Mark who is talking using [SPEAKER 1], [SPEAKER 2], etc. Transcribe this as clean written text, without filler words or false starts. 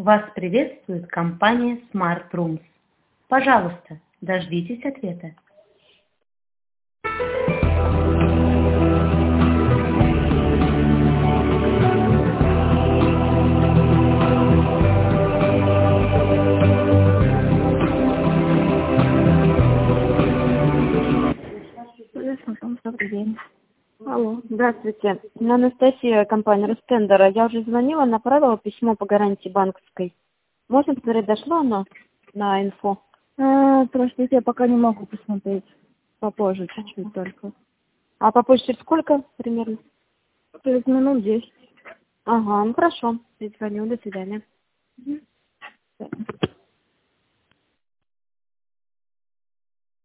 [SPEAKER 1] Вас приветствует компания Smart Rooms. Пожалуйста, дождитесь ответа.
[SPEAKER 2] Добрый день.
[SPEAKER 3] Алло, здравствуйте. Я Анастасия, компания Ростендера. Я уже звонила, направила письмо по гарантии банковской. Можно посмотреть, дошло оно на инфо?
[SPEAKER 2] Простите, я пока не могу посмотреть. Попозже чуть-чуть только.
[SPEAKER 3] А попозже через сколько примерно?
[SPEAKER 2] Через минут 10.
[SPEAKER 3] Ага, ну хорошо. Перезвоню, до свидания.